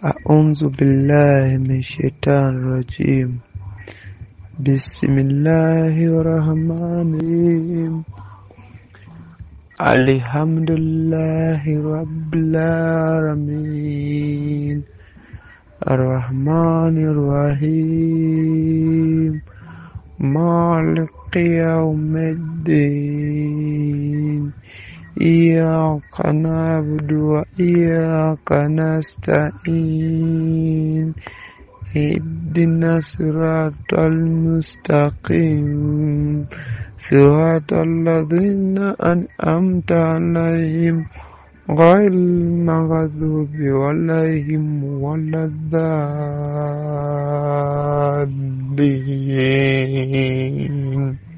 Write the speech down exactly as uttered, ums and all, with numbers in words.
أعوذ بالله من الشيطان الرجيم. بسم الله الرحمن الرحيم. الحمد لله رب العالمين الرحمن الرحيم مالك يوم الدين إياك نعبد وإياك نستعين اهدنا الصراط المستقيم صراط الذين أنعمت عليهم غير المغضوب عليهم ولا الضالين.